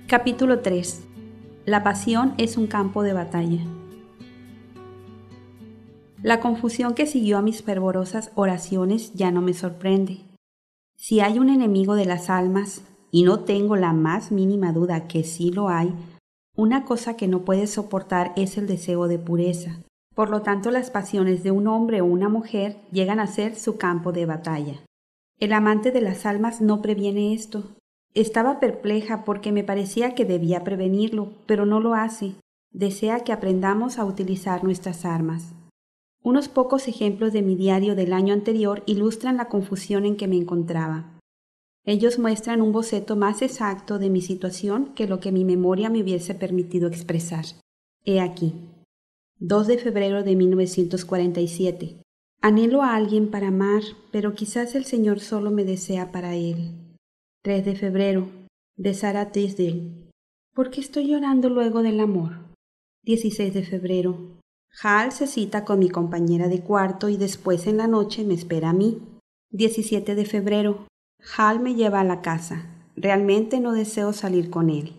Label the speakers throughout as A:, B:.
A: Capítulo 3. La pasión es un campo de batalla. La confusión que siguió a mis fervorosas oraciones ya no me sorprende. Si hay un enemigo de las almas, y no tengo la más mínima duda que sí lo hay, una cosa que no puede soportar es el deseo de pureza. Por lo tanto, las pasiones de un hombre o una mujer llegan a ser su campo de batalla. El amante de las almas no previene esto. Estaba perpleja porque me parecía que debía prevenirlo, pero no lo hace. Desea que aprendamos a utilizar nuestras armas. Unos pocos ejemplos de mi diario del año anterior ilustran la confusión en que me encontraba. Ellos muestran un boceto más exacto de mi situación que lo que mi memoria me hubiese permitido expresar. He aquí. 2 de febrero de 1947. Anhelo a alguien para amar, pero quizás el Señor solo me desea para Él. 3 de febrero, de Sarah Tisdale. ¿Por qué estoy llorando luego del amor? 16 de febrero. Hal se cita con mi compañera de cuarto y después en la noche me espera a mí. 17 de febrero. Hal me lleva a la casa. Realmente no deseo salir con él.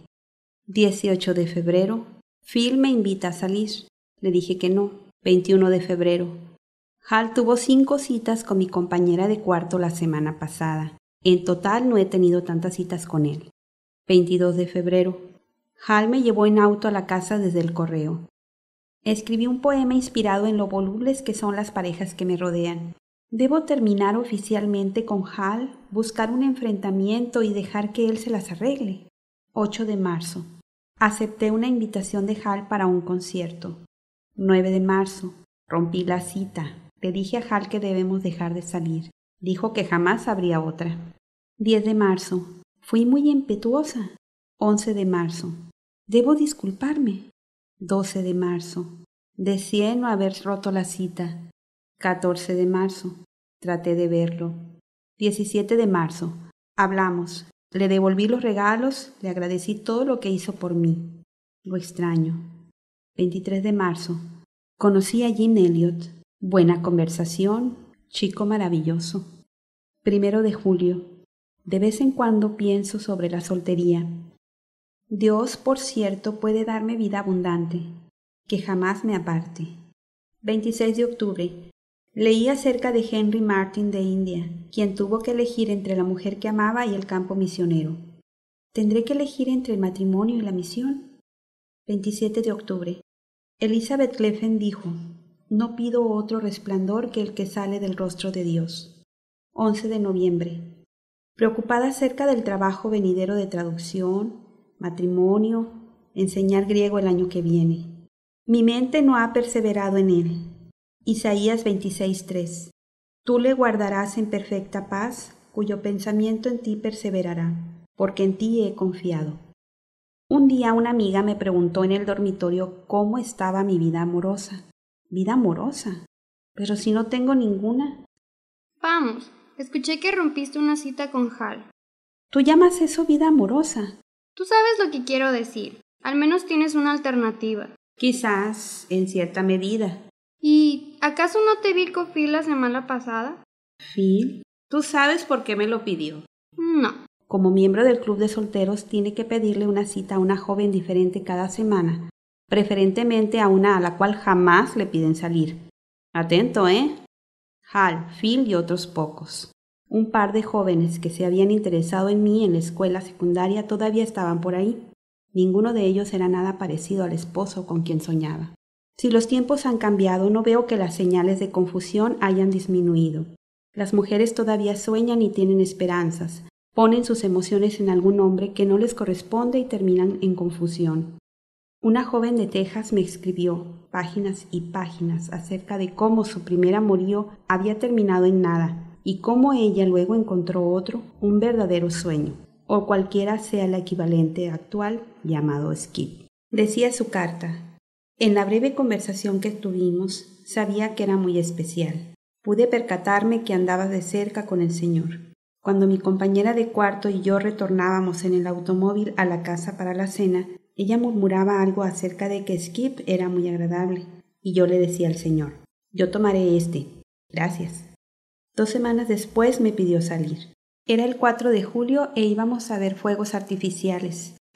A: 18 de febrero. Phil me invita a salir. Le dije que no. 21 de febrero. Hal tuvo 5 citas con mi compañera de cuarto la semana pasada. En total no he tenido tantas citas con él. 22 de febrero. Hal me llevó en auto a la casa desde el correo. Escribí un poema inspirado en lo volubles que son las parejas que me rodean. Debo terminar oficialmente con Hal, buscar un enfrentamiento y dejar que él se las arregle. 8 de marzo. Acepté una invitación de Hal para un concierto. 9 de marzo. Rompí la cita. Le dije a Hal que debemos dejar de salir. Dijo que jamás habría otra. 10 de marzo. Fui muy impetuosa. 11 de marzo. Debo disculparme. 12 de marzo. Deseé no haber roto la cita. 14 de marzo. Traté de verlo. 17 de marzo. Hablamos. Le devolví los regalos, le agradecí todo lo que hizo por mí. Lo extraño. 23 de marzo. Conocí a Jim Elliot. Buena conversación. Chico maravilloso. 1 de julio. De vez en cuando pienso sobre la soltería. Dios, por cierto, puede darme vida abundante, que jamás me aparte. 26 de octubre. Leí acerca de Henry Martyn de India, quien tuvo que elegir entre la mujer que amaba y el campo misionero. ¿Tendré que elegir entre el matrimonio y la misión? 27 de octubre. Elizabeth Cleffen dijo, no pido otro resplandor que el que sale del rostro de Dios. 11 de noviembre. Preocupada acerca del trabajo venidero de traducción, matrimonio, enseñar griego el año que viene. Mi mente no ha perseverado en él. Isaías 26:3. Tú le guardarás en perfecta paz, cuyo pensamiento en ti perseverará, porque en ti he confiado. Un día una amiga me preguntó en el dormitorio cómo estaba mi vida amorosa. ¿Vida amorosa? Pero si no tengo ninguna.
B: Vamos, escuché que rompiste una cita con Hal.
A: ¿Tú llamas eso vida amorosa?
B: Tú sabes lo que quiero decir. Al menos tienes una alternativa.
A: Quizás, en cierta medida.
B: ¿Y acaso no te vi con Phil la semana pasada?
A: ¿Phil? ¿Tú sabes por qué me lo pidió?
B: No.
A: Como miembro del club de solteros, tiene que pedirle una cita a una joven diferente cada semana, preferentemente a una a la cual jamás le piden salir. Atento, ¿eh? Hal, Phil y otros pocos. Un par de jóvenes que se habían interesado en mí en la escuela secundaria todavía estaban por ahí. Ninguno de ellos era nada parecido al esposo con quien soñaba. Si los tiempos han cambiado, no veo que las señales de confusión hayan disminuido. Las mujeres todavía sueñan y tienen esperanzas. Ponen sus emociones en algún hombre que no les corresponde y terminan en confusión. Una joven de Texas me escribió páginas y páginas acerca de cómo su primer amorío había terminado en nada y cómo ella luego encontró otro, un verdadero sueño, o cualquiera sea el equivalente actual llamado skip. Decía su carta: en la breve conversación que tuvimos, sabía que era muy especial. Pude percatarme que andaba de cerca con el Señor. Cuando mi compañera de cuarto y yo retornábamos en el automóvil a la casa para la cena, ella murmuraba algo acerca de que Skip era muy agradable, y yo le decía al Señor, yo tomaré este, gracias. 2 semanas después me pidió salir. Era el 4 de julio e íbamos a ver fuegos artificiales,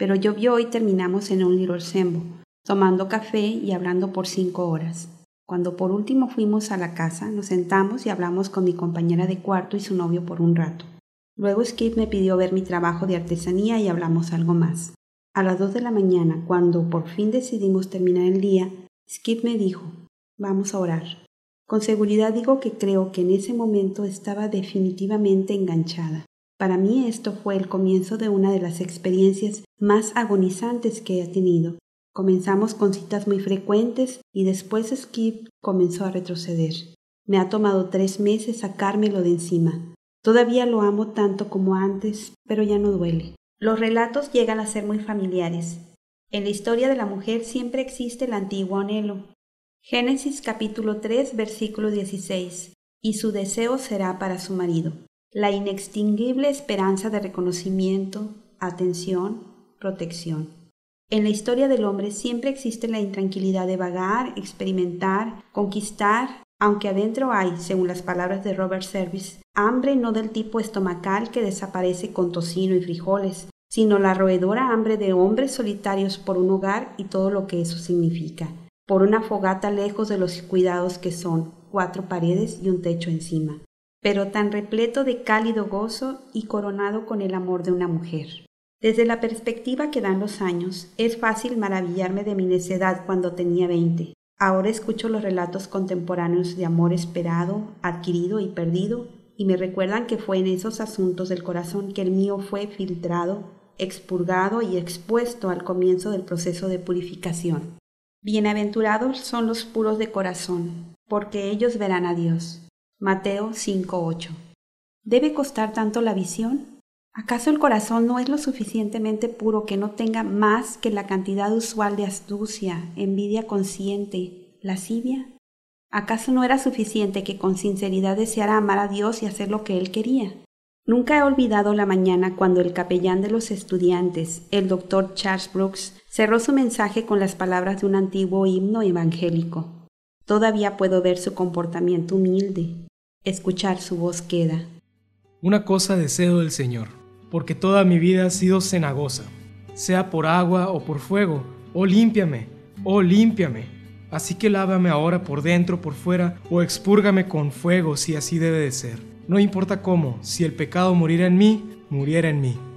A: pero llovió y terminamos en un Little Sembo, tomando café y hablando por 5 horas. Cuando por último fuimos a la casa, nos sentamos y hablamos con mi compañera de cuarto y su novio por un rato. Luego Skip me pidió ver mi trabajo de artesanía y hablamos algo más. A las 2 de la mañana, cuando por fin decidimos terminar el día, Skip me dijo, vamos a orar. Con seguridad digo que creo que en ese momento estaba definitivamente enganchada. Para mí esto fue el comienzo de una de las experiencias más agonizantes que he tenido. Comenzamos con citas muy frecuentes y después Skip comenzó a retroceder. Me ha tomado 3 meses sacármelo de encima. Todavía lo amo tanto como antes, pero ya no duele. Los relatos llegan a ser muy familiares. En la historia de la mujer siempre existe el antiguo anhelo. Génesis capítulo 3, versículo 16. Y su deseo será para su marido. La inextinguible esperanza de reconocimiento, atención, protección. En la historia del hombre siempre existe la intranquilidad de vagar, experimentar, conquistar, aunque adentro hay, según las palabras de Robert Service, hambre no del tipo estomacal que desaparece con tocino y frijoles, sino la roedora hambre de hombres solitarios por un hogar y todo lo que eso significa, por una fogata lejos de los cuidados que son 4 paredes y un techo encima, pero tan repleto de cálido gozo y coronado con el amor de una mujer. Desde la perspectiva que dan los años, es fácil maravillarme de mi necedad cuando tenía 20. Ahora escucho los relatos contemporáneos de amor esperado, adquirido y perdido, y me recuerdan que fue en esos asuntos del corazón que el mío fue filtrado, expurgado y expuesto al comienzo del proceso de purificación. Bienaventurados son los puros de corazón, porque ellos verán a Dios. Mateo 5:8. ¿Debe costar tanto la visión? ¿Acaso el corazón no es lo suficientemente puro que no tenga más que la cantidad usual de astucia, envidia consciente, lascivia? ¿Acaso no era suficiente que con sinceridad deseara amar a Dios y hacer lo que Él quería? Nunca he olvidado la mañana cuando el capellán de los estudiantes, el Dr. Charles Brooks, cerró su mensaje con las palabras de un antiguo himno evangélico. Todavía puedo ver su comportamiento humilde. Escuchar su voz queda.
C: Una cosa deseo del Señor, porque toda mi vida ha sido cenagosa, sea por agua o por fuego. Oh, límpiame, oh, límpiame. Así que lávame ahora por dentro, por fuera, o expúrgame con fuego si así debe de ser. No importa cómo, si el pecado muriera en mí, muriera en mí.